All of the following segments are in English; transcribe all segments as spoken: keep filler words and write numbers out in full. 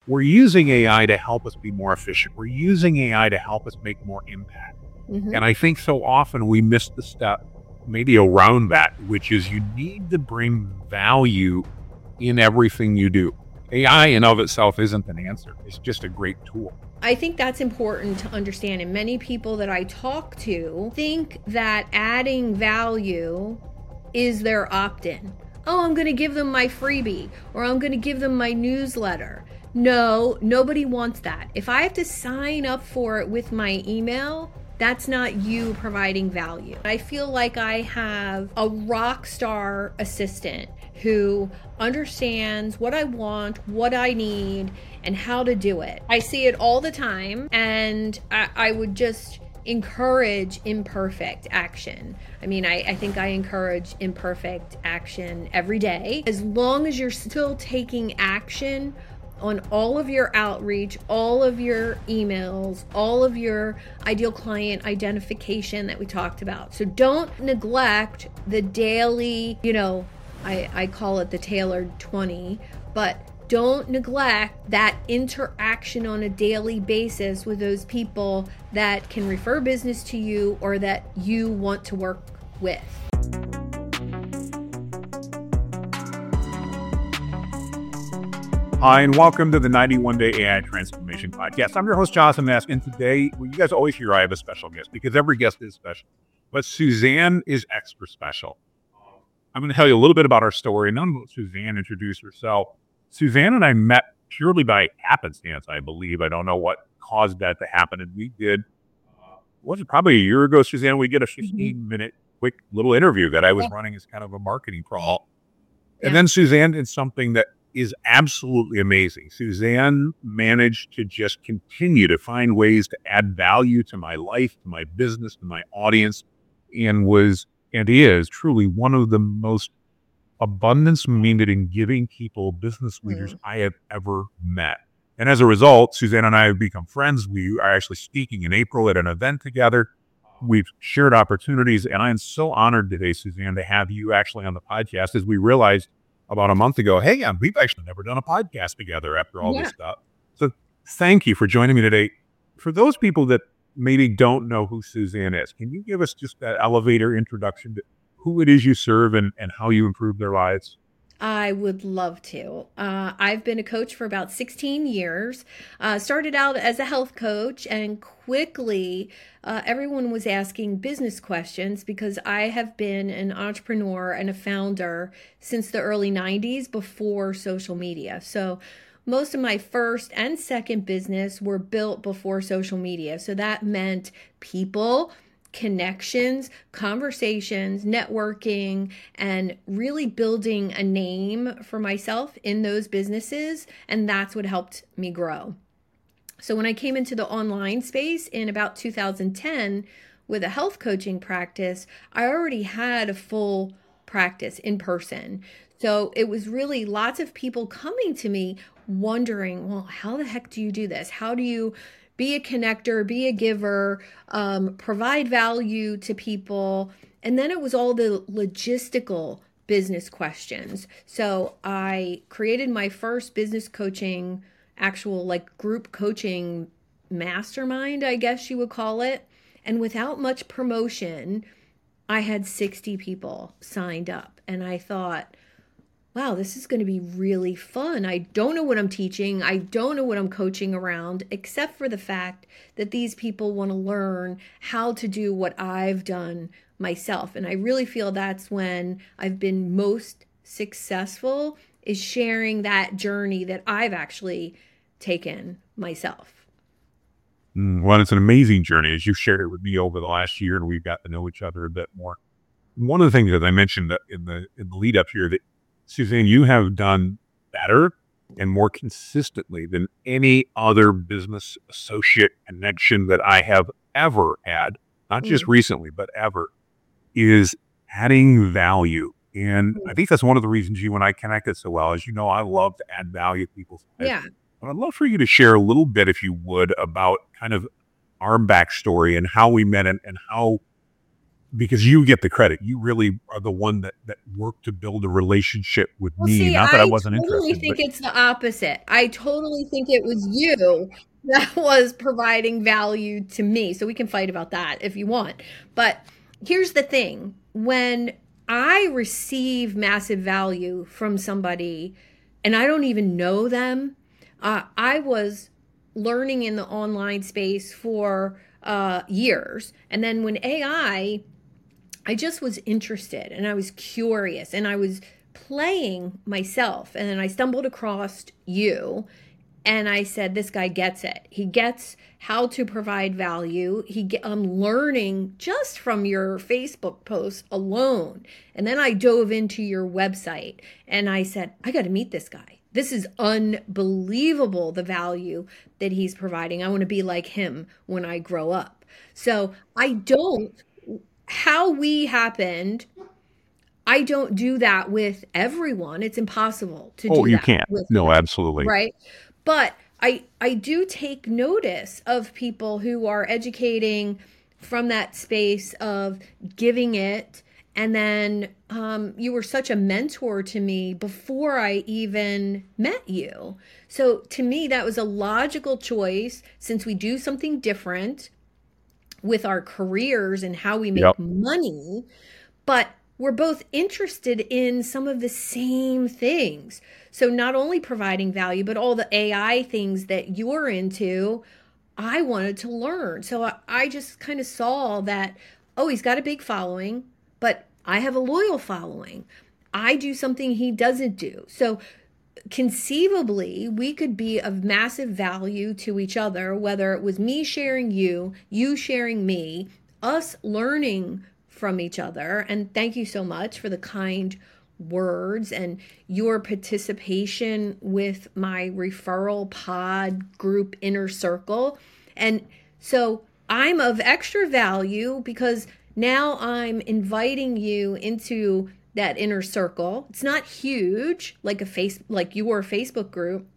we're using A I to help us be more efficient. We're using A I to help us make more impact. Mm-hmm. And I think so often we miss the step maybe around that, which is you need to bring value in everything you do. A I in of itself isn't an answer. It's just a great tool. I think that's important to understand. And many people that I talk to think that adding value is their opt-in. Oh, I'm going to give them my freebie, or I'm going to give them my newsletter. No, nobody wants that. If I have to sign up for it with my email, that's not you providing value. I feel like I have a rock star assistant who understands what I want, what I need, and how to do it. I see it all the time, and I, I would just encourage imperfect action. I mean, I, I think I encourage imperfect action every day. As long as you're still taking action on all of your outreach, all of your emails, all of your ideal client identification that we talked about. So don't neglect the daily, you know, I, I call it the tailored twenty, but don't neglect that interaction on a daily basis with those people that can refer business to you or that you want to work with. Hi, and welcome to the ninety-one day A I Transformation Podcast. I'm your host, Jonathan Mask, and today, well, you guys always hear I have a special guest because every guest is special, but Suzanne is extra special. I'm going to tell you a little bit about our story, and then let Suzanne introduce herself. Suzanne and I met purely by happenstance, I believe. I don't know what caused that to happen, and we did, uh, was it probably a year ago, Suzanne, we did a fifteen-minute quick little interview that I was Yeah. running as kind of a marketing crawl. And Yeah. then Suzanne did something that is absolutely amazing. Suzanne managed to just continue to find ways to add value to my life, to my business, to my audience, and was and is truly one of the most abundance-minded and giving people, business leaders Mm. I have ever met. And as a result, Suzanne and I have become friends. We are actually speaking in April at an event together. We've shared opportunities, and I am so honored today, Suzanne, to have you actually on the podcast as we realized about a month ago, hey, um, we've actually never done a podcast together after all Yeah. this stuff. So thank you for joining me today. For those people that maybe don't know who Suzanne is, can you give us just that elevator introduction to who it is you serve and, and how you improve their lives? I would love to. Uh, I've been a coach for about sixteen years. Uh, started out as a health coach, and quickly uh, everyone was asking business questions because I have been an entrepreneur and a founder since the early nineties before social media. So most of my first and second business were built before social media. So that meant people, connections, conversations, networking, and really building a name for myself in those businesses. And that's what helped me grow. So when I came into the online space in about two thousand ten with a health coaching practice, I already had a full practice in person. So it was really lots of people coming to me wondering, well, how the heck do you do this? How do you be a connector, be a giver, um, provide value to people? And then it was all the logistical business questions. So I created my first business coaching, actual like group coaching mastermind, I guess you would call it. And without much promotion, I had sixty people signed up. And I thought, wow, this is going to be really fun. I don't know what I'm teaching. I don't know what I'm coaching around, except for the fact that these people want to learn how to do what I've done myself. And I really feel that's when I've been most successful, is sharing that journey that I've actually taken myself. Mm, well, it's an amazing journey as you've shared it with me over the last year, and we've got to know each other a bit more. One of the things that I mentioned that in the in the lead up here that Suzanne, you have done better and more consistently than any other business associate connection that I have ever had, not just Mm. recently, but ever, is adding value. And I think that's one of the reasons you and I connected so well. As you know, I love to add value to people's lives. Yeah. But I'd love for you to share a little bit, if you would, about kind of our backstory and how we met and, and how because you get the credit. You really are the one that, that worked to build a relationship with Well, me. see, Not that I I wasn't totally interested, think but it's the opposite. I totally think it was you that was providing value to me. So we can fight about that if you want. But here's the thing. When I receive massive value from somebody and I don't even know them, uh, I was learning in the online space for uh, years. And then when A I, I just was interested and I was curious and I was playing myself. And then I stumbled across you and I said, this guy gets it. He gets how to provide value. He get, I'm learning just from your Facebook posts alone. And then I dove into your website and I said, I got to meet this guy. This is unbelievable, the value that he's providing. I want to be like him when I grow up. So I don't, how we happened, I don't do that with everyone. It's impossible to oh, do you that can't. with No, everyone, absolutely. right? But I I do take notice of people who are educating from that space of giving it. And then um, you were such a mentor to me before I even met you. So to me, that was a logical choice since we do something different with our careers and how we Yep. make money, but we're both interested in some of the same things. So not only providing value, but all the A I things that you're into, I wanted to learn. So I, I just kind of saw that, oh, he's got a big following, but I have a loyal following. I do something he doesn't do. So conceivably, we could be of massive value to each other, whether it was me sharing you, you sharing me, us learning from each other. And thank you so much for the kind words and your participation with my referral pod group Inner Circle. And so I'm of extra value because now I'm inviting you into that inner circle. It's not huge like a face like your Facebook group,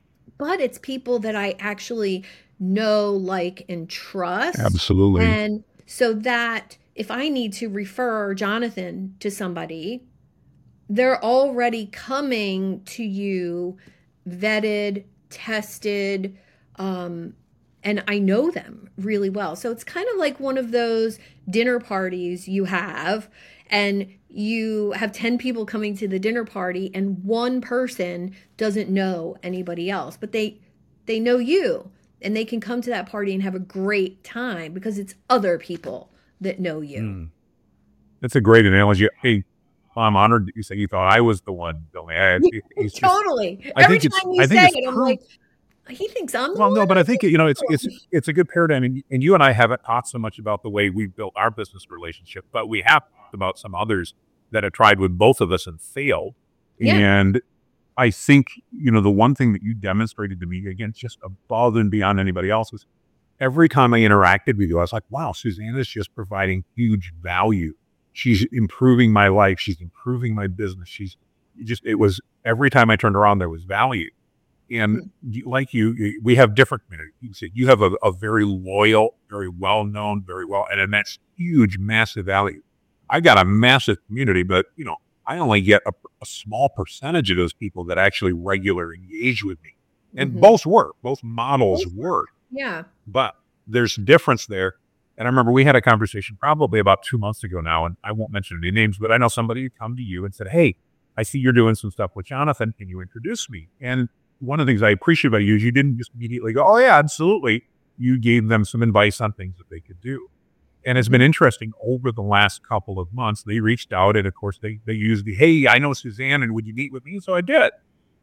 but it's people that I actually know, like, and trust. Absolutely. And so that if I need to refer Jonathan to somebody, they're already coming to you vetted, tested, um, and I know them really well. So it's kind of like one of those dinner parties you have, and you have ten people coming to the dinner party, and one person doesn't know anybody else, but they they know you, and they can come to that party and have a great time because it's other people that know you. Mm. That's a great analogy. Hey, I'm honored that you say you thought I was the one building. I, it, it's just, Totally. I Every think it's, time you I think say it's it, I'm true. like, he thinks I'm the Well, one. no, but I think, you know, it's, Oh. it's, it's a good paradigm. And, and you and I haven't talked so much about the way we built our business relationship, but we have talked about some others that have tried with both of us and failed. Yeah. And I think, you know, the one thing that you demonstrated to me, again, just above and beyond anybody else, was every time I interacted with you, I was like, wow, Susanna's just providing huge value. She's improving my life. She's improving my business. She's just, it was every time I turned around, there was value. And Mm-hmm. you, like you, you, we have different communities. You see, you have a, a very loyal, very well-known, very well, and immense, huge, massive value. I got a massive community, but, you know, I only get a, a small percentage of those people that actually regularly engage with me. And Mhm. both work, both models Both work, Yeah. but there's difference there. And I remember we had a conversation probably about two months ago now, and I won't mention any names, but I know somebody who come to you and said, hey, I see you're doing some stuff with Jonathan. Can you introduce me? And one of the things I appreciate about you is you didn't just immediately go, oh yeah, absolutely. You gave them some advice on things that they could do. And it's been interesting over the last couple of months. They reached out, and of course they, they used the, hey, I know Suzanne, and would you meet with me? So I did.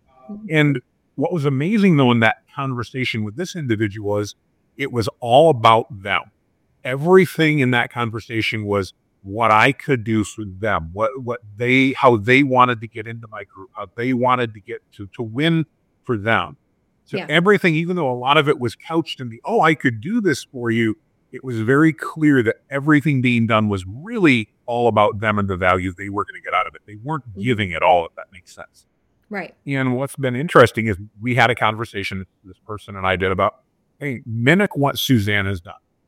And what was amazing though in that conversation with this individual was it was all about them. Everything in that conversation was what I could do for them, what, what they, how they wanted to get into my group, how they wanted to get to, to win for them. So Yeah. everything, even though a lot of it was couched in the, oh, I could do this for you, it was very clear that everything being done was really all about them and the value they were going to get out of it. They weren't Mhm. giving it all, if that makes sense. Right. And what's been interesting is we had a conversation, this person and I did, about, hey, mimic what Suzanne has done.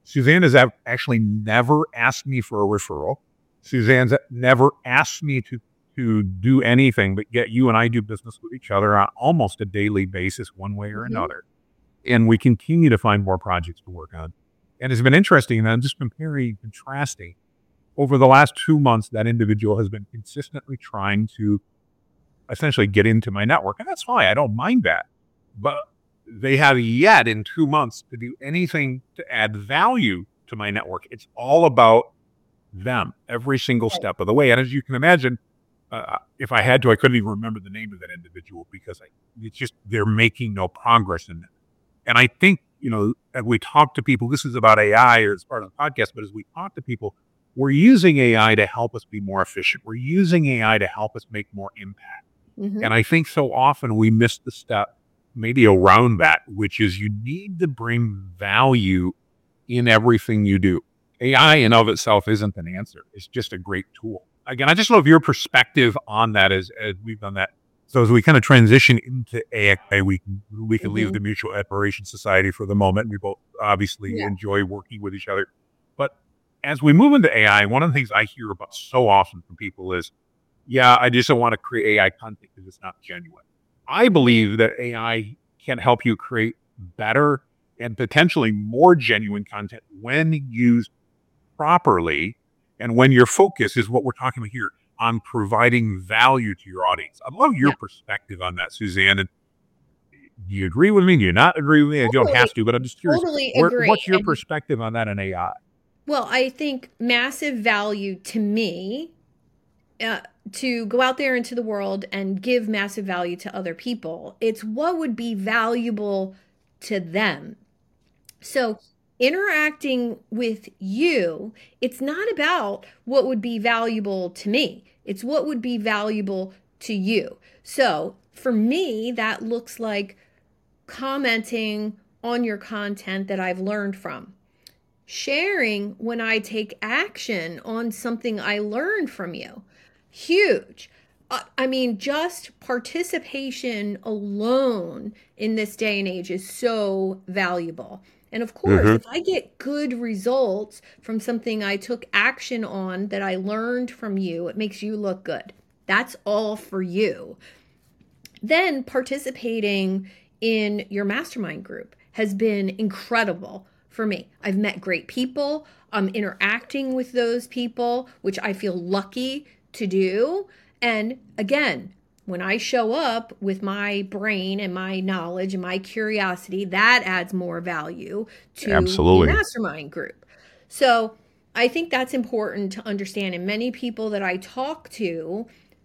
Suzanne has ac- actually never asked me for a referral. Suzanne's never asked me to to do anything but yet you and I do business with each other on almost a daily basis, one way or Mhm. another. And we continue to find more projects to work on. And it's been interesting, and I'm just comparing, contrasting. Over the last two months, that individual has been consistently trying to essentially get into my network. And that's fine. I don't mind that. But they have yet in two months to do anything to add value to my network. It's all about them every single Right. step of the way. And as you can imagine, uh, if I had to, I couldn't even remember the name of that individual because I, it's just, they're making no progress in it. And I think, you know, as we talk to people, this is about A I or it's part of the podcast, but as we talk to people, we're using A I to help us be more efficient. We're using A I to help us make more impact. Mhm. And I think so often we miss the step maybe around that, which is you need to bring value in everything you do. A I in of itself isn't an answer. It's just a great tool. Again, I just love your perspective on that as, as we've done that. So as we kind of transition into A I, we can, we can leave Mhm. the Mutual Admiration Society for the moment. We both obviously Yeah. enjoy working with each other. But as we move into A I, one of the things I hear about so often from people is, yeah, I just don't want to create A I content because it's not genuine. I believe that A I can help you create better and potentially more genuine content when used properly and when your focus is what we're talking about here on providing value to your audience. I'd love your Yeah. perspective on that, Suzanne. And do you agree with me? Do you not agree with me? You don't Totally, have to, but I'm just curious. totally Where, agree. what's your And perspective on that in A I? well, I think massive value to me, uh, to go out there into the world and give massive value to other people. It's what would be valuable to them. So, interacting with you, it's not about what would be valuable to me, it's what would be valuable to you. So, for me, that looks like commenting on your content that I've learned from, sharing when I take action on something I learned from you. Huge. Uh, I mean, just participation alone in this day and age is so valuable. And of course, Mm-hmm. if I get good results from something I took action on that I learned from you, it makes you look good. That's all for you. Then participating in your mastermind group has been incredible for me. I've met great people. I'm interacting with those people, which I feel lucky to do. And again, when I show up with my brain and my knowledge and my curiosity, that adds more value to the Absolutely. mastermind group. So I think that's important to understand. And many people that I talk to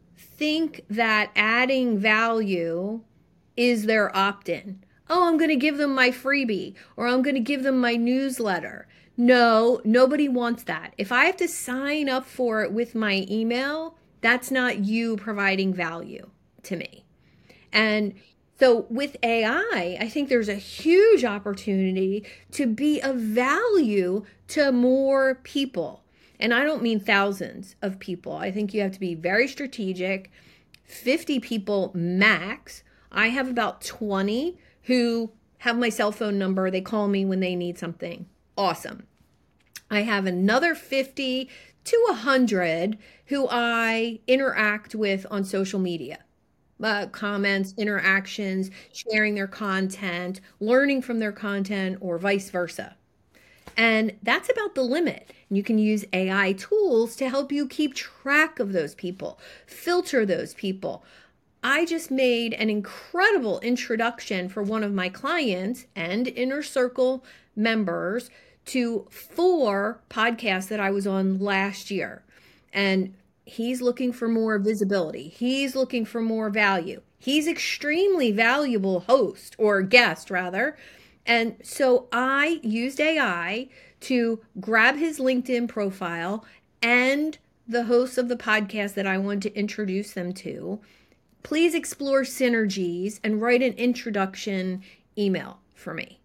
think that adding value is their opt in. Oh, I'm going to give them my freebie or I'm going to give them my newsletter. No, nobody wants that. If I have to sign up for it with my email, that's not you providing value to me. And so with A I, I think there's a huge opportunity to be of value to more people. And I don't mean thousands of people. I think you have to be very strategic, fifty people max. I have about twenty who have my cell phone number. They call me when they need something. Awesome. I have another fifty to one hundred who I interact with on social media. Uh, comments, interactions, sharing their content, learning from their content, or vice versa. And that's about the limit. You can use A I tools to help you keep track of those people, filter those people. I just made an incredible introduction for one of my clients and Inner Circle members to four podcasts that I was on last year. And he's looking for more visibility. He's looking for more value. He's extremely valuable host or guest rather. And so I used A I to grab his LinkedIn profile and the hosts of the podcast that I wanted to introduce them to. Please explore synergies and write an introduction email for me.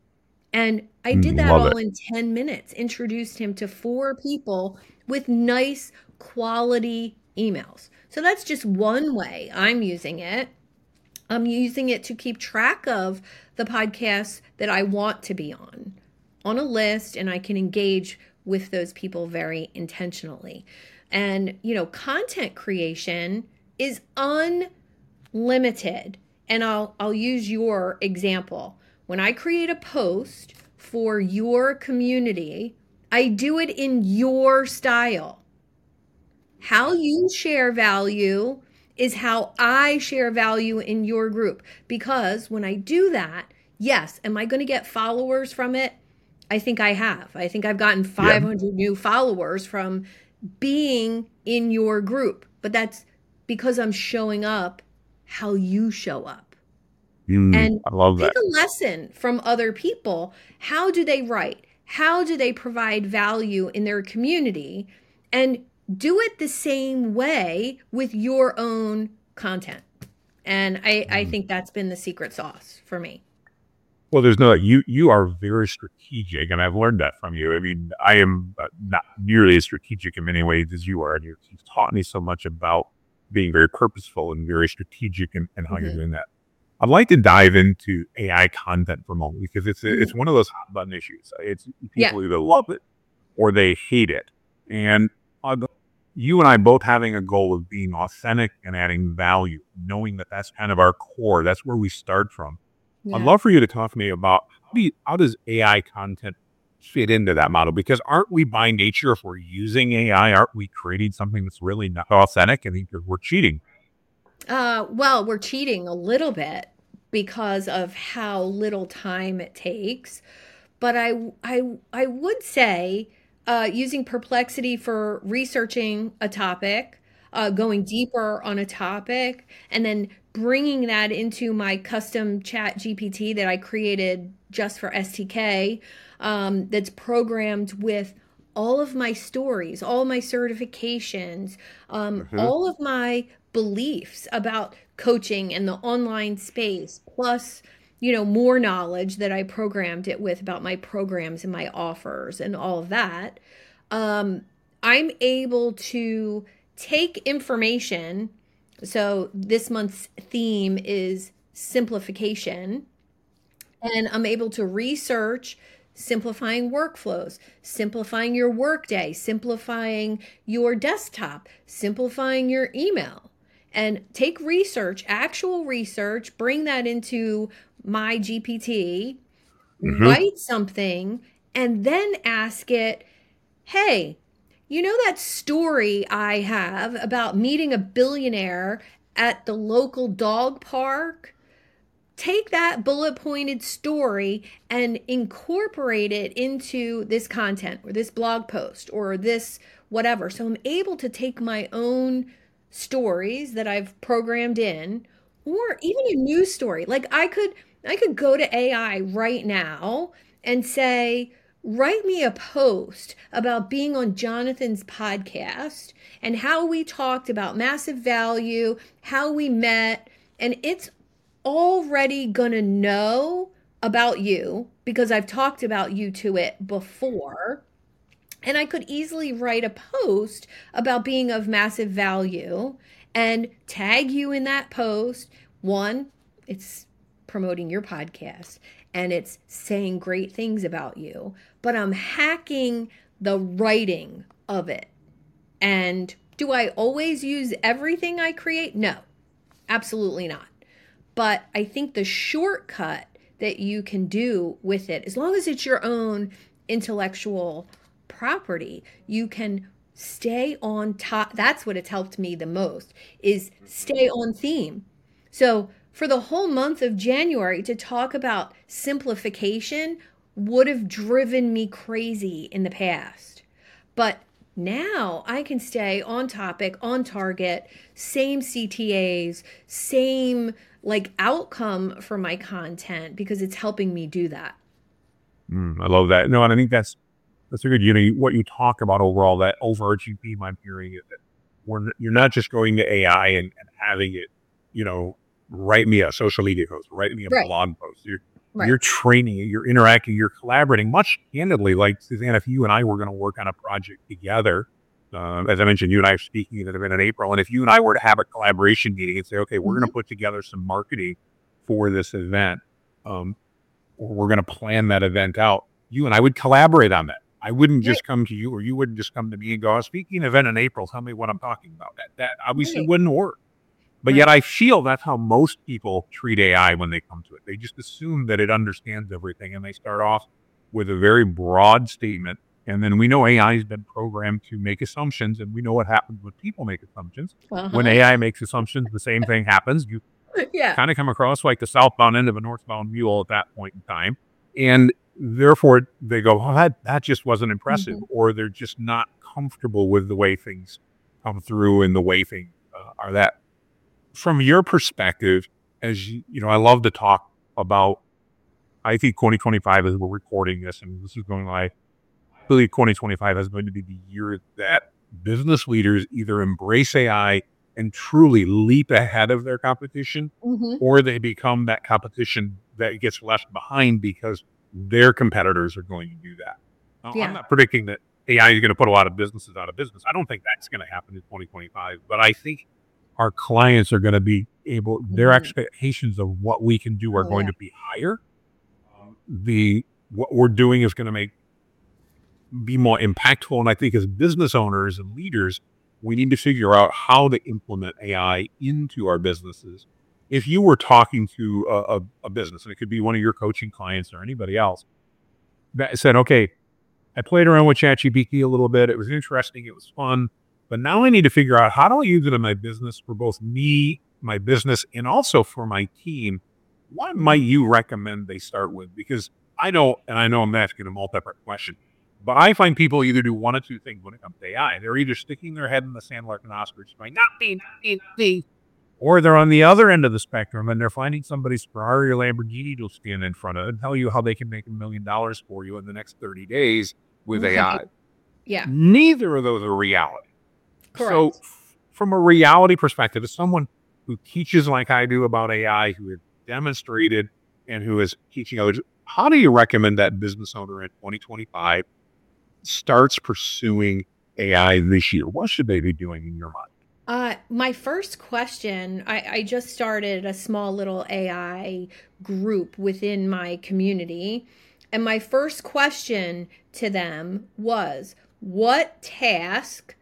And I did that Love it. all in ten minutes, introduced him to four people with nice quality emails. So that's just one way I'm using it. I'm using it to keep track of the podcasts that I want to be on. on a list and I can engage with those people very intentionally. And, you know, content creation is unlimited. And I'll I'll use your example. When I create a post for your community, I do it in your style. How you share value is how I share value in your group. Because when I do that, yes, am I going to get followers from it? I think I have. I think I've gotten five hundred yeah. new followers from being in your group. But that's because I'm showing up how you show up. Mm, and I love take that. a lesson from other people. How do they write? How do they provide value in their community? And do it the same way with your own content. And I, I think that's been the secret sauce for me. Well, there's no, you, you are very strategic, and I've learned that from you. I mean, I am not nearly as strategic in many ways as you are. And you've taught me so much about being very purposeful and very strategic in, in how mm-hmm. you're doing that. I'd like to dive into A I content for a moment, because it's, mm-hmm. it's one of those hot button issues. It's people yeah. either love it or they hate it. And uh, you and I both having a goal of being authentic and adding value, knowing that that's kind of our core. That's where we start from. Yeah. I'd love for you to talk to me about how, do you, how does A I content fit into that model? Because aren't we by nature, if we're using A I, aren't we creating something that's really not authentic? I think we're cheating. Uh, well, we're cheating a little bit because of how little time it takes. But I, I, I would say uh, using Perplexity for researching a topic, uh, going deeper on a topic, and then bringing that into my custom chat G P T that I created just for S T K, um, that's programmed with all of my stories, all my certifications, um, mm-hmm. all of my beliefs about coaching and the online space, plus, you know, more knowledge that I programmed it with about my programs and my offers and all of that. Um, I'm able to take information. So this month's theme is simplification. And I'm able to research simplifying workflows, simplifying your workday, simplifying your desktop, simplifying your email. And take research, actual research, bring that into my G P T, mm-hmm. write something, and then ask it, hey, you know that story I have about meeting a billionaire at the local dog park? Take that bullet pointed story and incorporate it into this content or this blog post or this whatever. So I'm able to take my own stories that I've programmed in, or even a news story. Like I could, I could go to A I right now and say, write me a post about being on Jonathan's podcast and how we talked about massive value, how we met, and it's already gonna know about you because I've talked about you to it before. And I could easily write a post about being of massive value and tag you in that post. One, it's promoting your podcast and it's saying great things about you, but I'm hacking the writing of it. And do I always use everything I create? No, absolutely not. But I think the shortcut that you can do with it, as long as it's your own intellectual property, you can stay on top. That's what it's helped me the most, is stay on theme. So for the whole month of January to talk about simplification would have driven me crazy in the past. But now I can stay on topic, on target, same C T As, same like outcome for my content because it's helping me do that. Mm, I love that. No, and I think that's That's a good, you know, what you talk about overall, that overarching theme I'm hearing is that we're, you're not just going to A I and, and having it, you know, write me a social media post, write me a right. blog post. You're, right. you're training, you're interacting, you're collaborating much candidly. Like, Suzanne, if you and I were going to work on a project together, uh, as I mentioned, you and I are speaking at an event in April. And if you and I were to have a collaboration meeting and say, okay, we're mm-hmm. going to put together some marketing for this event, um, or we're going to plan that event out, you and I would collaborate on that. I wouldn't Right. just come to you, or you wouldn't just come to me and go, speaking event in April, tell me what I'm talking about. That, that obviously Right. wouldn't work. But yet Right. I feel that's how most people treat A I when they come to it. They just assume that it understands everything, and they start off with a very broad statement. And then we know A I has been programmed to make assumptions, and we know what happens when people make assumptions. When Uh-huh. A I makes assumptions, the same thing happens. You Yeah. kind of come across like the southbound end of a northbound mule at that point in time. And therefore they go, well, that, that just wasn't impressive, Mhm. or they're just not comfortable with the way things come through and the way things uh, are that. From your perspective, as you, you know, I love to talk about, I think twenty twenty-five, as we're recording this and this is going live, I believe twenty twenty-five is going to be the year that business leaders either embrace A I and truly leap ahead of their competition, Mhm. or they become that competition that gets left behind because their competitors are going to do that. Now, I'm Yeah. not predicting that A I is going to put a lot of businesses out of business. I don't think that's going to happen in twenty twenty-five, but I think our clients are going to be able, their Mhm. expectations of what we can do are Oh, going yeah. to be higher. Um, the what we're doing is going to make be more impactful. And I think as business owners and leaders, we need to figure out how to implement A I into our businesses. If you were talking to a, a, a business, and it could be one of your coaching clients or anybody else, that said, okay, I played around with ChatGPT a little bit. It was interesting. It was fun. But now I need to figure out how do I use it in my business for both me, my business, and also for my team. What might Mhm. you recommend they start with? Because I know, and I know I'm asking a multi-part question, but I find people either do one of two things when it comes to A I. They're either sticking their head in the sand like an ostrich, going, not me, not me, not me, or they're on the other end of the spectrum and they're finding somebody's Ferrari or Lamborghini to stand in front of and tell you how they can make a million dollars for you in the next thirty days with A I. Right. Yeah. Neither of those are reality. So, Correct. f- from a reality perspective, as someone who teaches like I do about A I, who has demonstrated and who is teaching others, how do you recommend that business owner in twenty twenty-five starts pursuing A I this year? What should they be doing in your mind? Uh, my first question, I, I just started a small little A I group within my community. And my first question to them was, what task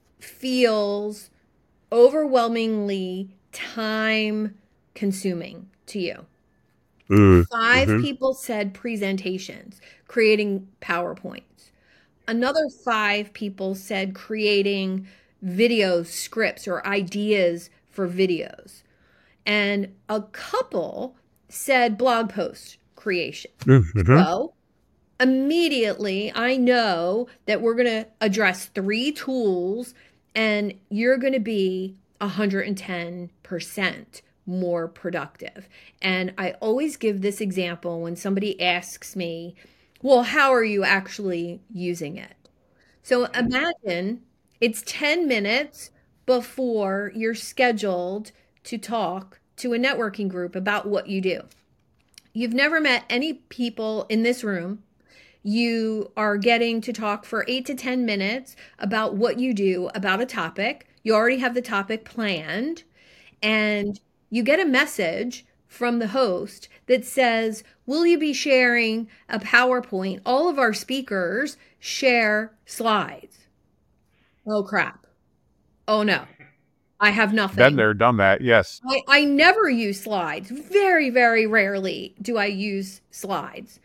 feels overwhelmingly time consuming to you? Mm, Five mhm. people said presentations, creating PowerPoints. Another five people said creating videos, scripts, or ideas for videos. And a couple said blog post creation. Mhm. So immediately I know that we're going to address three tools and you're going to be one hundred ten percent more productive. And I always give this example when somebody asks me, well, how are you actually using it? So imagine it's ten minutes before you're scheduled to talk to a networking group about what you do. You've never met any people in this room. You are getting to talk for eight to ten minutes about what you do about a topic. You already have the topic planned, and you get a message from the host that says, will you be sharing a PowerPoint? All of our speakers share slides. Oh, crap. Oh, no. I have Been nothing. there, done that. Yes. I, I never use slides. Very, very rarely do I use slides.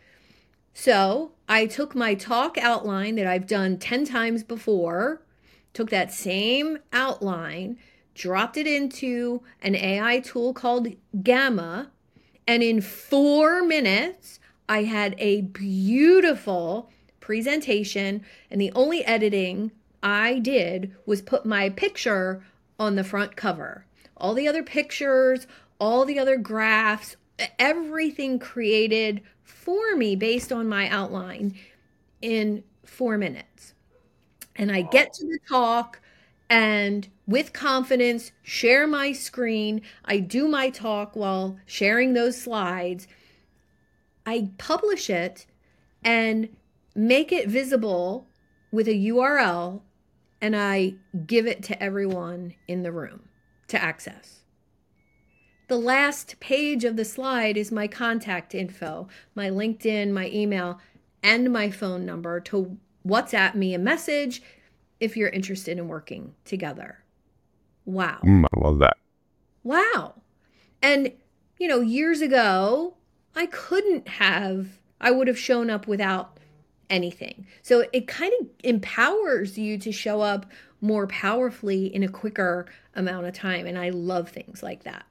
So I took my talk outline that I've done ten times before, took that same outline, dropped it into an A I tool called Gamma, and in four minutes, I had a beautiful presentation. And the only editing I did was put my picture on the front cover. All the other pictures, all the other graphs, everything created for me based on my outline in four minutes. And I get to the talk and with confidence share my screen. I do my talk while sharing those slides. I publish it and make it visible with a U R L, and I give it to everyone in the room to access. The last page of the slide is my contact info, my LinkedIn, my email. and my phone number to WhatsApp me a message if you're interested in working together. Wow. Mm, I love that. Wow. And, you know, years ago, I couldn't have, I would have shown up without anything. So it kind of empowers you to show up more powerfully in a quicker amount of time. And I love things like that.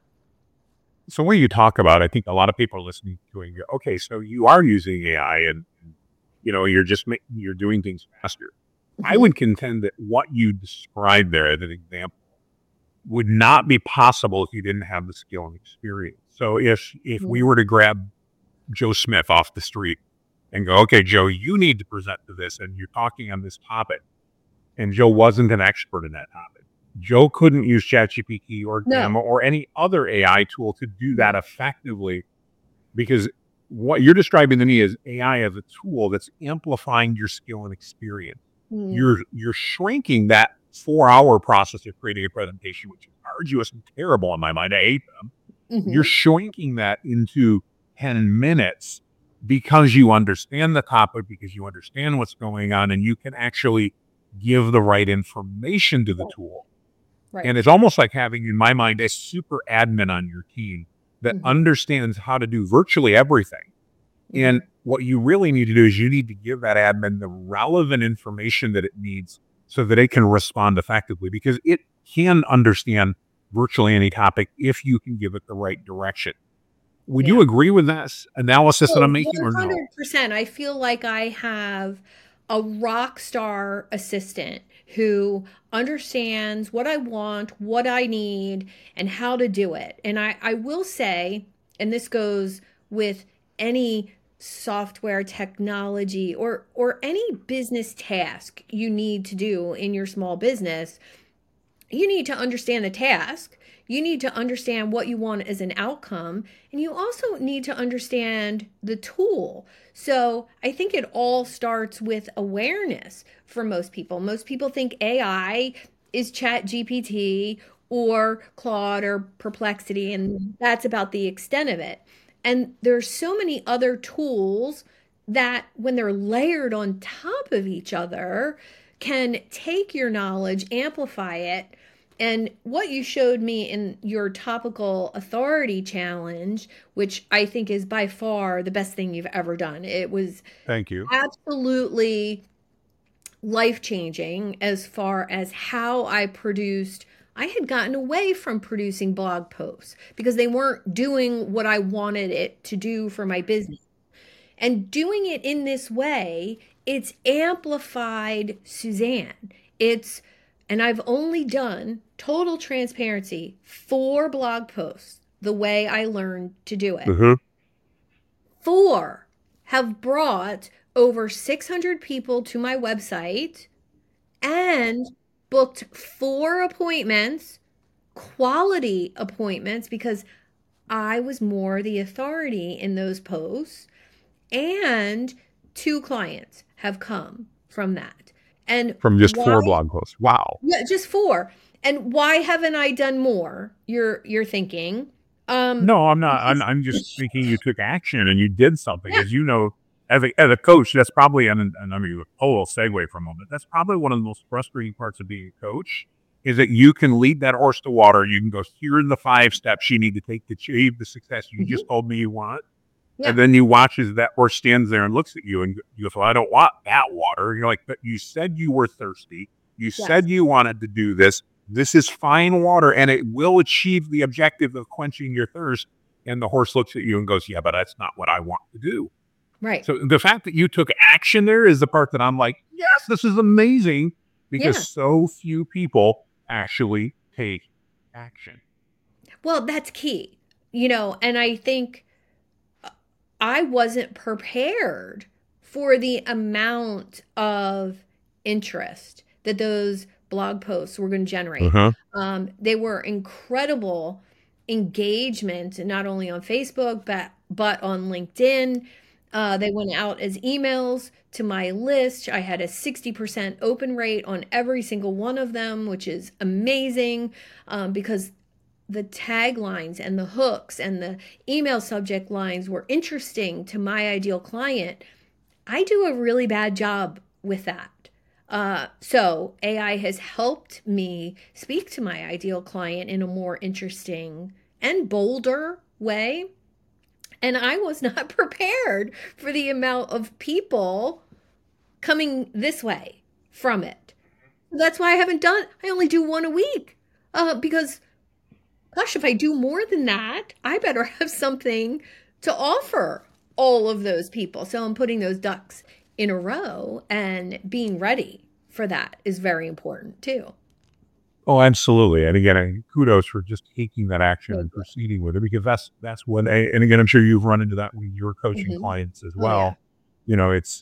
So when you talk about, I think a lot of people are listening to it and go, okay, so you are using A I and, you know, you're just making, you're doing things faster. I Mhm. would contend that what you described there as an example would not be possible if you didn't have the skill and experience. So if if we Yeah. were to grab Joe Smith off the street and go, okay, Joe, you need to present to this, and you're talking on this topic, and Joe wasn't an expert in that topic. Joe couldn't use ChatGPT or No. Gamma or any other A I tool to do that effectively, because what you're describing to me is A I as a tool that's amplifying your skill and experience. Mm. You're you're shrinking that four-hour process of creating a presentation, which is arduous and terrible in my mind. I hate them. Mhm. You're shrinking that into ten minutes because you understand the topic, because you understand what's going on, and you can actually give the right information to the tool. Right. And it's almost like having, in my mind, a super admin on your team that Mhm. understands how to do virtually everything. And what you really need to do is you need to give that admin the relevant information that it needs so that it can respond effectively, because it can understand virtually any topic if you can give it the right direction. Would Yeah. you agree with that s- analysis that Oh, I'm making, or no? one hundred percent. I feel like I have a rock star assistant who understands what I want, what I need, and how to do it. And I, I will say, and this goes with any software technology or or any business task you need to do in your small business, you need to understand the task. You need to understand what you want as an outcome. And you also need to understand the tool. So I think it all starts with awareness for most people. Most people think A I is Chat G P T or Claude or Perplexity, and that's about the extent of it. And there's so many other tools that, when they're layered on top of each other, can take your knowledge, amplify it. And what you showed me in your topical authority challenge, which I think is by far the best thing you've ever done, it was Thank you. absolutely life changing as far as how I produced. I had gotten away from producing blog posts because they weren't doing what I wanted it to do for my business. And doing it in this way, it's amplified Suzanne. It's, and I've only done, total transparency, four blog posts the way I learned to do it. Mm-hmm. Four have brought over six hundred people to my website and booked four appointments, quality appointments, because I was more the authority in those posts. And two clients have come from that. And From just why? four blog posts. Wow. Yeah, just four. And why haven't I done more? You're you're thinking. Um, No, I'm not. I'm, because- I'm just thinking you took action and you did something. Yeah. As you know, as a, as a coach, that's probably, and, and I mean, a little segue for a moment, that's probably one of the most frustrating parts of being a coach, is that you can lead that horse to water. You can go, here are the five steps you need to take to achieve the success you Mhm. just told me you want. Yeah. And then you watch as that horse stands there and looks at you and you go, well, I don't want that water. You're like, but you said you were thirsty. You said you wanted to do this. This is fine water, and it will achieve the objective of quenching your thirst. And the horse looks at you and goes, yeah, but that's not what I want to do. Right. So the fact that you took action there is the part that I'm like, yes, this is amazing, because Yeah. so few people actually take action. Well, that's key. You know, and I think I wasn't prepared for the amount of interest that those blog posts were going to generate. Uh-huh. Um, they were incredible engagement, not only on Facebook, but, but on LinkedIn. Uh, they went out as emails to my list. I had a sixty percent open rate on every single one of them, which is amazing, um, because the taglines and the hooks and the email subject lines were interesting to my ideal client. I do a really bad job with that. Uh, so A I has helped me speak to my ideal client in a more interesting and bolder way. And I was not prepared for the amount of people coming this way from it. That's why I haven't done, I only do one a week. Uh, because, gosh, if I do more than that, I better have something to offer all of those people. So I'm putting those ducks in a row, and being ready for that is very important too. Oh, absolutely. And again, I- kudos for just taking that action and proceeding with it, because that's that's what. I- And again, I'm sure you've run into that with your coaching Mhm. clients as Oh, well. yeah. You know, it's.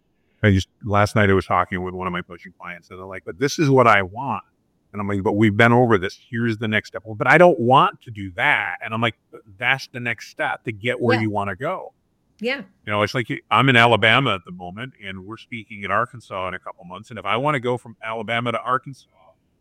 I just last night I was talking with one of my coaching clients, and they're like, "But this is what I want," and I'm like, "But we've been over this. Here's the next step." Well, but I don't want to do that, and I'm like, "That's the next step to get where Yeah. you want to go." Yeah. You know, it's like you- I'm in Alabama at the moment, and we're speaking in Arkansas in a couple months. And if I want to go from Alabama to Arkansas,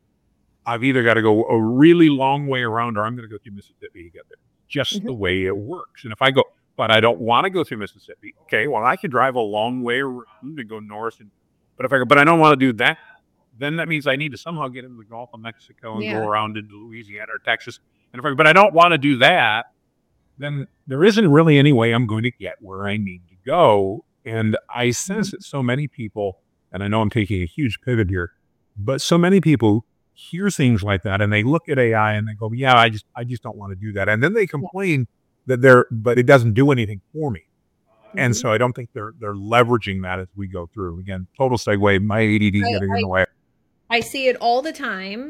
I've either got to go a really long way around, or I'm going to go through Mississippi to get there. Just Mhm. the way it works. And if I go, but I don't want to go through Mississippi. Okay, well, I could drive a long way around to go north. And but if I go, but I don't want to do that, then that means I need to somehow get into the Gulf of Mexico and go Yeah. around into Louisiana or Texas. And if I, but I don't want to do that, then there isn't really any way I'm going to get where I need to go. And I sense that so many people, and I know I'm taking a huge pivot here, but so many people hear things like that and they look at A I and they go, yeah, I just, I just don't want to do that. And then they complain that they're, but it doesn't do anything for me. And Mhm. so I don't think they're, they're leveraging that as we go through. Again, total segue, my A D D I, getting in I the way. I see it all the time,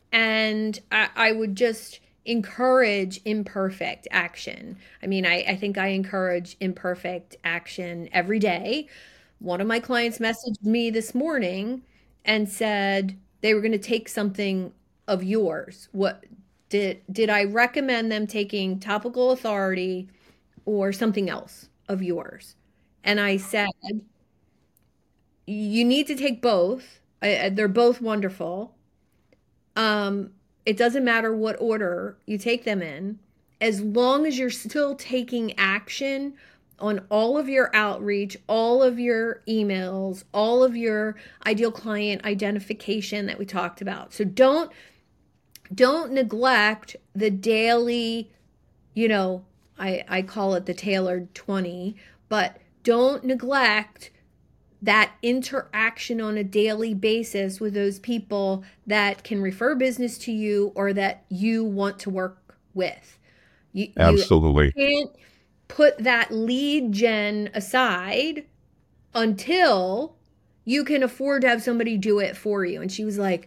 and I, I would just encourage imperfect action. I mean, I, I think I encourage imperfect action every day. One of my clients messaged me this morning and said they were going to take something of yours. What did did I recommend them taking Topical Authority or something else of yours? And I said, you need to take both. I, they're both wonderful. Um, it doesn't matter what order you take them in, as long as you're still taking action on all of your outreach, all of your emails, all of your ideal client identification that we talked about. So don't don't neglect the daily, you know, I I call it the tailored twenty, but don't neglect that interaction on a daily basis with those people that can refer business to you or that you want to work with. You, you Absolutely. can't put that lead gen aside until you can afford to have somebody do it for you. And she was like,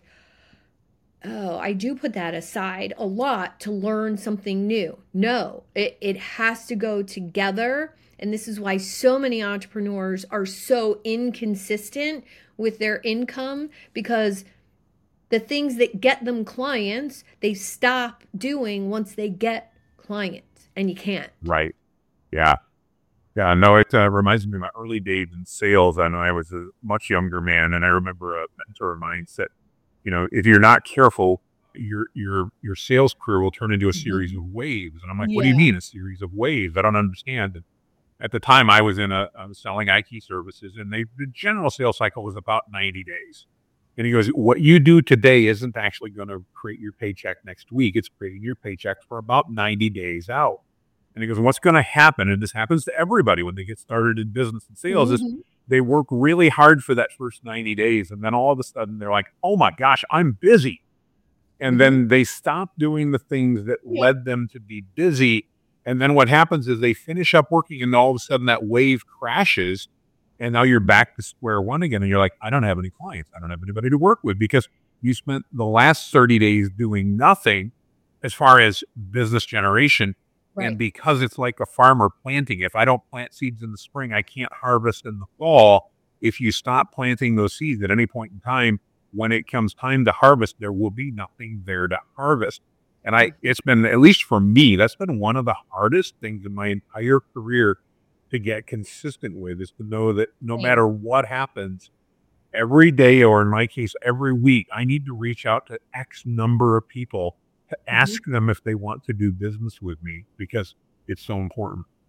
oh, I do put that aside a lot to learn something new. No, it, it has to go together. And this is why so many entrepreneurs are so inconsistent with their income, because the things that get them clients, they stop doing once they get clients, and you can't. Right. Yeah. Yeah, no, it uh, reminds me of my early days in sales. I know I was a much younger man, and I remember a mentor of mine said, you know, if you're not careful, your your your sales career will turn into a series Mhm. of waves. And I'm like, what do you Yeah. mean a series of waves? I don't understand. And at the time, I was in a I was selling I T services, and they the general sales cycle was about ninety days. And he goes, what you do today isn't actually going to create your paycheck next week. It's creating your paycheck for about ninety days out. And he goes, what's going to happen? And this happens to everybody when they get started in business and sales is Mhm. they work really hard for that first ninety days. And then all of a sudden they're like, oh my gosh, I'm busy. And Mhm. then they stop doing the things that Yeah. led them to be busy. And then what happens is they finish up working, and all of a sudden that wave crashes. And now you're back to square one again. And you're like, I don't have any clients. I don't have anybody to work with, because you spent the last thirty days doing nothing as far as business generation. Right. And because it's like a farmer planting, if I don't plant seeds in the spring, I can't harvest in the fall. If you stop planting those seeds at any point in time, when it comes time to harvest, there will be nothing there to harvest. And I, it's been, at least for me, that's been one of the hardest things in my entire career to get consistent with, is to know that no Same. matter what happens, every day, or in my case, every week, I need to reach out to X number of people to ask them if they want to do business with me, because it's so important.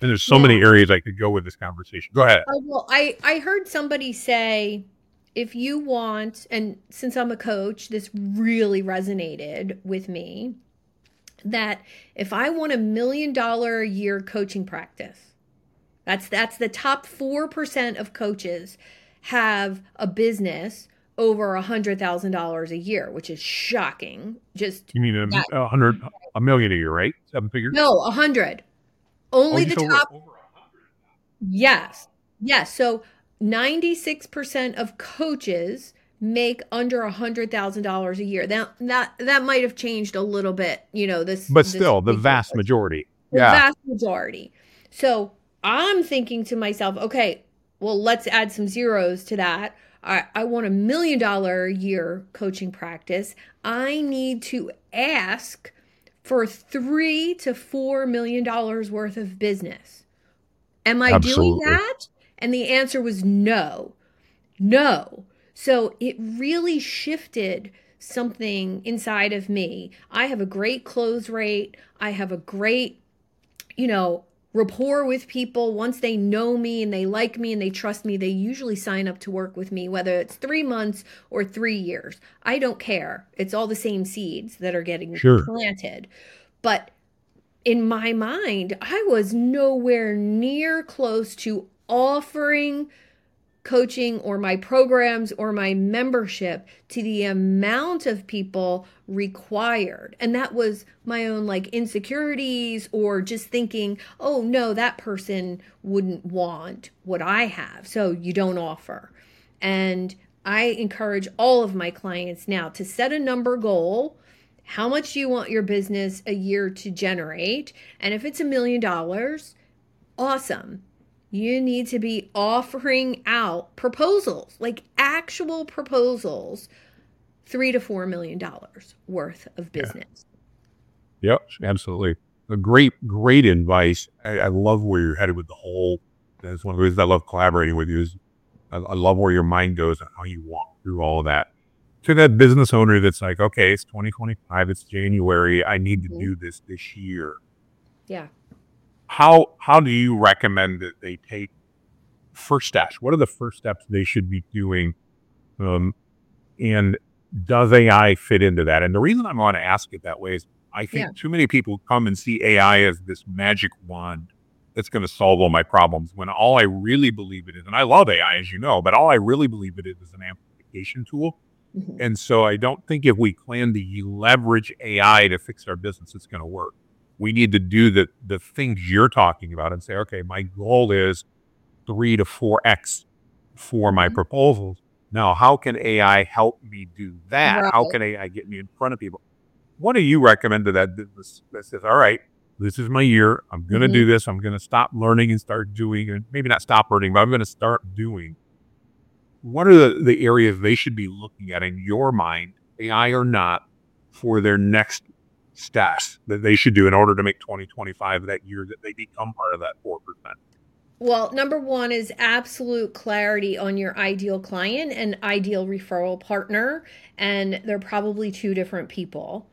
And there's so Now, many areas I could go with this conversation. Go ahead. oh, well, I, I heard somebody say, if you want, and since I'm a coach, this really resonated with me, that if I want a million dollar a year coaching practice, that's that's the top four percent of coaches have a business over a hundred thousand dollars a year, which is shocking. Just You mean that, a, a hundred, a million a year, right? Seven figures? no, a hundred. Oh, Only you the said over, top. over a hundred. Yes. Yes. So ninety-six percent of coaches make under a hundred thousand dollars a year. That that that might have changed a little bit, you know, this But this still, the big vast push. majority. The Yeah. vast majority. So I'm thinking to myself, okay, well, let's add some zeros to that. I, I want a million dollar a year coaching practice. I need to ask for three to four million dollars worth of business. Am I doing Absolutely. that? And the answer was no, no. So it really shifted something inside of me. I have a great close rate. I have a great, you know, rapport with people. Once they know me and they like me and they trust me, they usually sign up to work with me, whether it's three months or three years. I don't care. It's all the same seeds that are getting Sure. planted. But in my mind, I was nowhere near close to offering coaching or my programs or my membership to the amount of people required. And that was my own like insecurities or just thinking, oh no, that person wouldn't want what I have, so you don't offer. And I encourage all of my clients now to set a number goal. How much do you want your business a year to generate? And if it's a million dollars, awesome. You need to be offering out proposals, like actual proposals, three to four million dollars worth of business. Yeah. Yep, absolutely. A great, great advice. I, I love where you're headed with the whole. That's one of the reasons I love collaborating with you. Is I, I love where your mind goes and how you walk through all of that. To that business owner that's like, okay, it's twenty twenty-five, it's January, I need to Mhm. do this this year. Yeah. How how do you recommend that they take first steps? What are the first steps they should be doing? Um, and does A I fit into that? And the reason I want to ask it that way is I think Yeah. too many people come and see A I as this magic wand that's going to solve all my problems, when all I really believe it is, and I love A I, as you know, but all I really believe it is is an amplification tool. Mhm. And so I don't think if we plan to leverage A I to fix our business, it's going to work. We need to do the the things you're talking about and say, okay, my goal is three to four X for my Mhm. proposals. Now, how can A I help me do that? Right. How can A I get me in front of people? What do you recommend to that business that says, all right, this is my year. I'm going to Mhm. do this. I'm going to stop learning and start doing, and maybe not stop learning, but I'm going to start doing. What are the, the areas they should be looking at in your mind, A I or not, for their next steps that they should do in order to make twenty twenty-five that year that they become part of that four percent? Well, number one is absolute clarity on your ideal client and ideal referral partner. And they're probably two different people.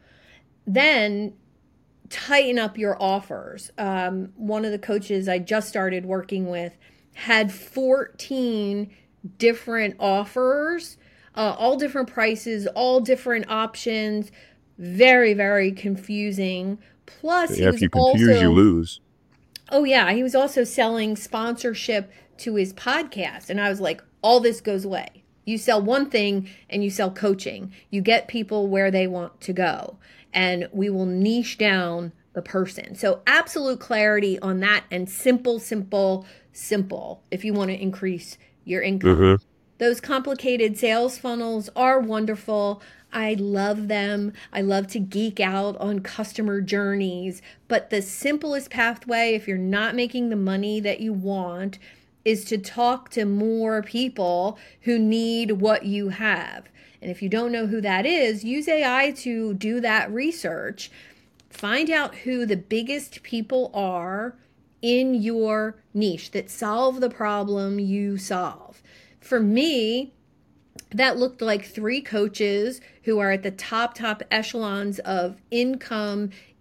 Then tighten up your offers. Um, one of the coaches I just started working with had fourteen different offers, uh, all different prices, all different options. Very, very confusing. Plus, he Yeah, if was you confuse, you also, lose. oh, yeah, he was also selling sponsorship to his podcast. And I was like, all this goes away. You sell one thing and you sell coaching. You get people where they want to go. And we will niche down the person. So, absolute clarity on that and simple, simple, simple if you want to increase your income. Mhm. Those complicated sales funnels are wonderful. I love them. I love to geek out on customer journeys. But the simplest pathway, if you're not making the money that you want, is to talk to more people who need what you have. And if you don't know who that is, use A I to do that research. Find out who the biggest people are in your niche that solve the problem you solve. For me, that looked like three coaches who are at the top, top echelons of income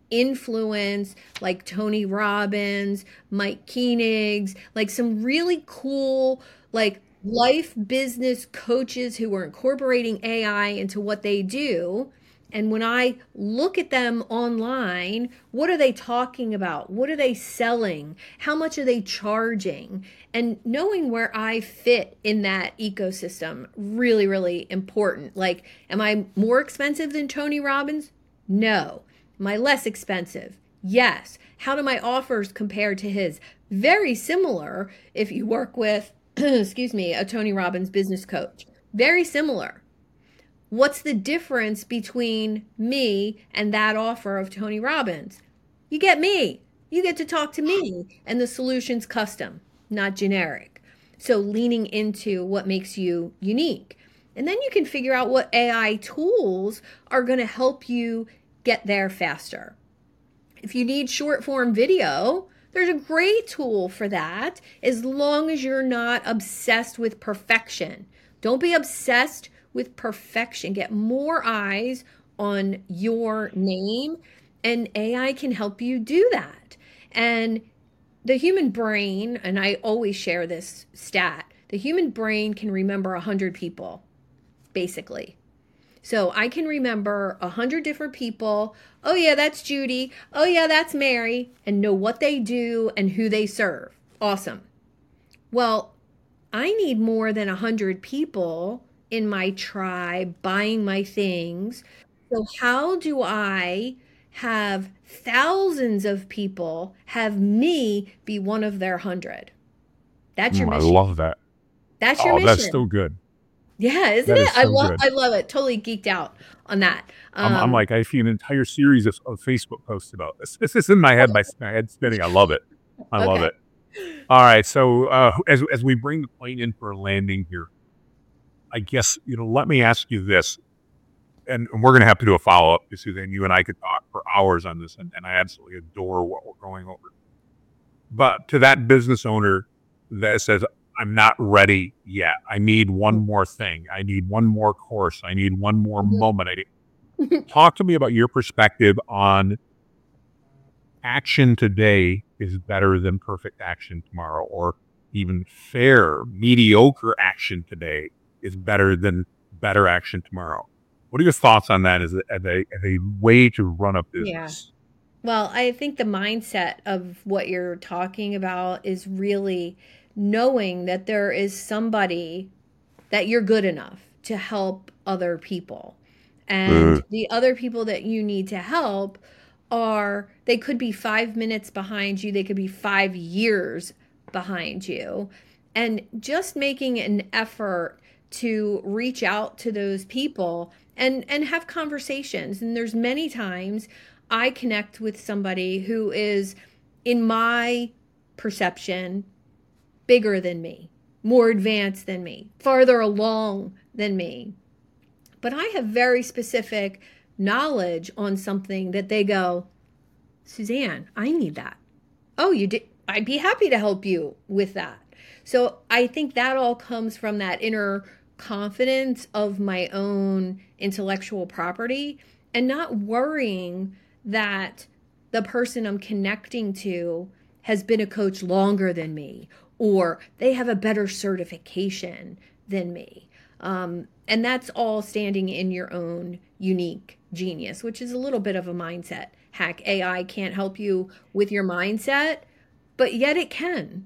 influence, like Tony Robbins, Mike Koenigs, like some really cool, like life business coaches who are incorporating A I into what they do. And when I look at them online, what are they talking about? What are they selling? How much are they charging? And knowing where I fit in that ecosystem, really, really important. Like, am I more expensive than Tony Robbins? No. Am I less expensive? Yes. How do my offers compare to his? Very similar if you work with, excuse me, a Tony Robbins business coach. Very similar. What's the difference between me and that offer of Tony Robbins? You get me. You get to talk to me, and the solution's custom, not generic. So leaning into what makes you unique. And then you can figure out what A I tools are going to help you get there faster. If you need short form video, there's a great tool for that, as long as you're not obsessed with perfection. Don't be obsessed with perfection. Get more eyes on your name, and A I can help you do that. And the human brain, and I always share this stat, the human brain can remember one hundred people, basically. So I can remember one hundred different people. Oh yeah, that's Judy. Oh yeah, that's Mary, and know what they do and who they serve. Awesome. Well, I need more than one hundred people in my tribe buying my things. So how do I have thousands of people have me be one of their hundred? That's your Mm, I mission. love that. That's your Oh, that's mission. so good. Yeah, isn't That it? is I so love good. I love it. Totally geeked out on that. I'm, I'm Um, like, I see an entire series of, of Facebook posts about this. This is in my head, my, my head spinning. I love it. I love okay. it. All right. So uh, as as we bring the plane in for a landing here, I guess, you know, let me ask you this, and, and we're going to have to do a follow up, Suzanne. You and I could talk for hours on this, and, and I absolutely adore what we're going over. But to that business owner that says, I'm not ready yet. I need one more thing. I need one more course. I need one more Mhm. moment. I, talk to me about your perspective on action today is better than perfect action tomorrow, or even fair, mediocre action today is better than better action tomorrow. What are your thoughts on that as a, as a, as a way to run a Yeah. business? Well, I think the mindset of what you're talking about is really knowing that there is somebody that you're good enough to help other people. And Mm. the other people that you need to help are, they could be five minutes behind you, they could be five years behind you. And just making an effort to reach out to those people and and have conversations. And there's many times I connect with somebody who is, in my perception, bigger than me, more advanced than me, farther along than me. But I have very specific knowledge on something that they go, Suzanne, I need that. Oh, you did? I'd be happy to help you with that. So I think that all comes from that inner confidence of my own intellectual property, and not worrying that the person I'm connecting to has been a coach longer than me, or they have a better certification than me. Um, and that's all standing in your own unique genius, which is a little bit of a mindset hack. A I can't help you with your mindset, but yet it can.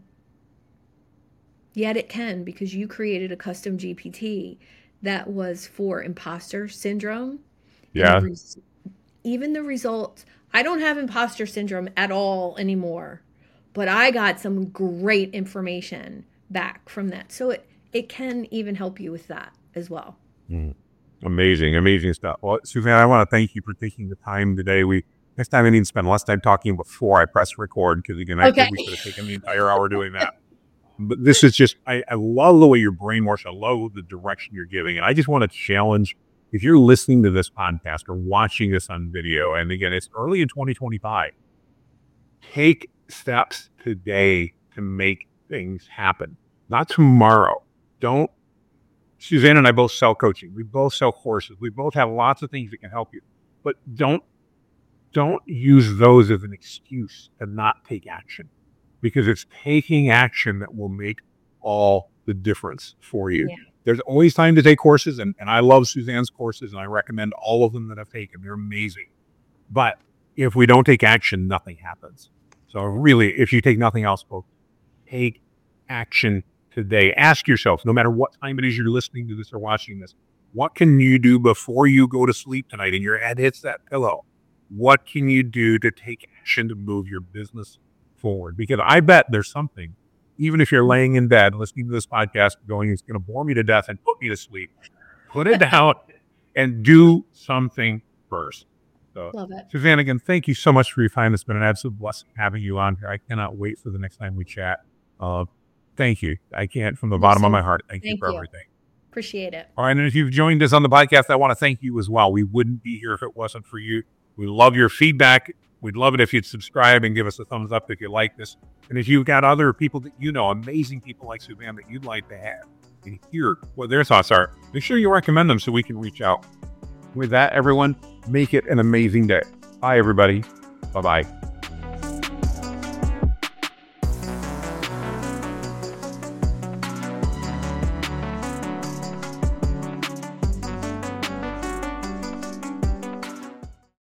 Yet it can, because you created a custom G P T that was for imposter syndrome. And the Yeah. res- even the results, I don't have imposter syndrome at all anymore, but I got some great information back from that. So it, it can even help you with that as well. Mm. Amazing, amazing stuff. Well, Suzanne, I want to thank you for taking the time today. We next time I need to spend less time talking before I press record, because again, I Okay. think we could have taken the entire hour doing that. But this is just, I, I love the way your brain works. I love the direction you're giving. And I just want to challenge, if you're listening to this podcast or watching this on video, and again, it's early in twenty twenty-five, take steps today to make things happen, not tomorrow. Don't, Suzanne and I both sell coaching. We both sell courses. We both have lots of things that can help you, but don't don't use those as an excuse to not take action, because it's taking action that will make all the difference for you. Yeah. There's always time to take courses, and, and I love Suzanne's courses, and I recommend all of them that I've taken. They're amazing. But if we don't take action, nothing happens. So really, if you take nothing else, folks, take action today. Ask yourself, no matter what time it is you're listening to this or watching this, what can you do before you go to sleep tonight and your head hits that pillow? What can you do to take action to move your business forward? Because I bet there's something, even if you're laying in bed listening to this podcast going, it's going to bore me to death and put me to sleep. Put it down and do something first. So, love it. Suzanne, again, thank you so much for your time. It's been an absolute blessing having you on here. I cannot wait for the next time we chat. Uh, thank you. I can't, from the bottom so, of my heart, thank, thank you for you. everything. Appreciate it. All right. And if you've joined us on the podcast, I want to thank you as well. We wouldn't be here if it wasn't for you. We love your feedback. We'd love it if you'd subscribe and give us a thumbs up if you like this. And if you've got other people that you know, amazing people like Suzanne that you'd like to have and hear what their thoughts are, make sure you recommend them so we can reach out. With that, everyone, make it an amazing day. Bye, everybody. Bye-bye.